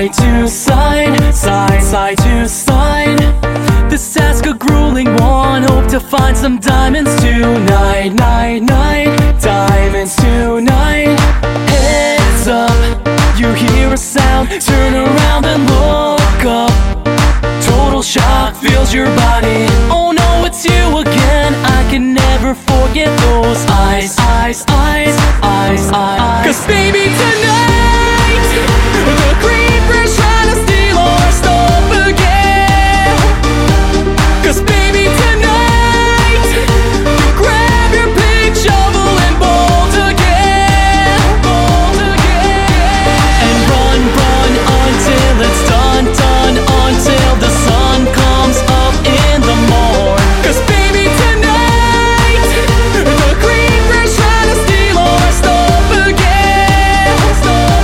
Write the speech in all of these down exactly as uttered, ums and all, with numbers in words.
Side to side, side, side to side. This task a grueling one. Hope to find some diamonds tonight, night, night. Diamonds tonight. Heads up, you hear a sound. Turn around and look up. Total shock fills your body. Oh no, it's you again. I can never forget those eyes, eyes, eyes, eyes, eyes. Cause baby tonight, the creeper's trying to steal our stuff again. Cause baby tonight, you grab your big shovel and bolt again, bolt again. And run, run until it's done, done, until the sun comes up in the morn. Cause baby tonight, the creeper's trying to steal our stuff again, stuff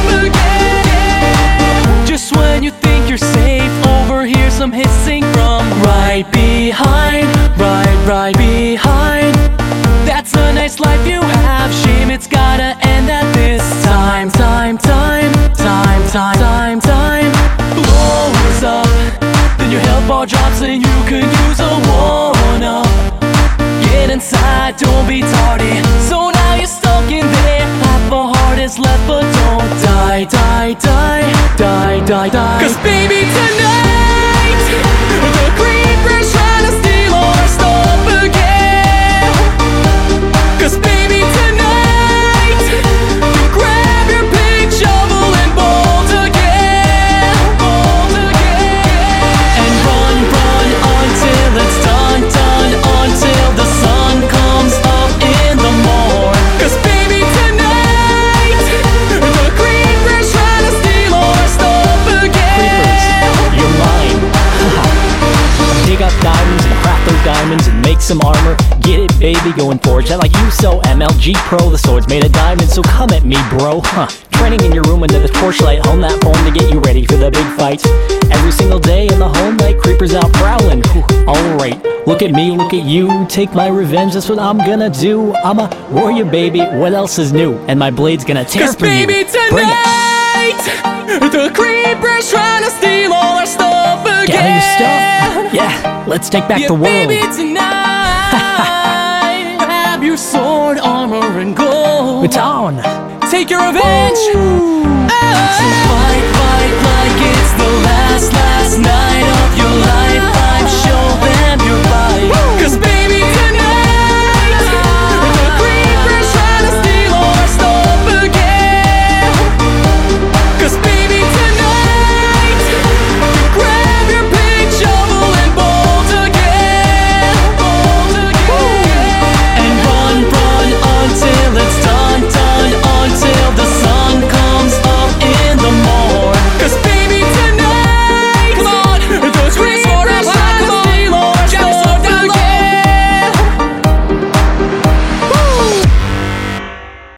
again. Just when you think you're safe, overhear some hissing from right behind, right, right behind. That's a nice life you have, shame it's gotta end at this time, time, time, time, time, time, time. Blows up, then your health bar drops and you could use a one-up. Get inside, don't be tardy. So now you're stuck in there. Half a heart is left, but don't die, die, die, die, die, die. Cause baby tonight, the creeper's trying to steal our stuff again. Cause baby tonight, you grab your big shovel and bolt again, bolt again. And run, run until it's done, done, until the sun comes up in the morn. Cause baby tonight, the creeper's trying to steal our stuff again. You're mine. Dig up diamonds and craft those diamonds and make some armor. Get it, baby, going forge that like you so M L G Pro. The sword's made of diamonds, so come at me, bro. Huh. Training in your room under the torchlight, home that form to get you ready for the big fights. Every single day in the home light, creepers out prowling. Alright, look at me, look at you. Take my revenge, that's what I'm gonna do. I'm a warrior, baby, what else is new? And my blade's gonna tear Cause for you. baby tonight, the creeper's trying to steal all our stuff again. Gather your stuff. Yeah, let's take back Yeah, the world. baby tonight, grab your sword, armor, and gold. It's on. Take your revenge. Oh. So fight, fight like it's the last, last night of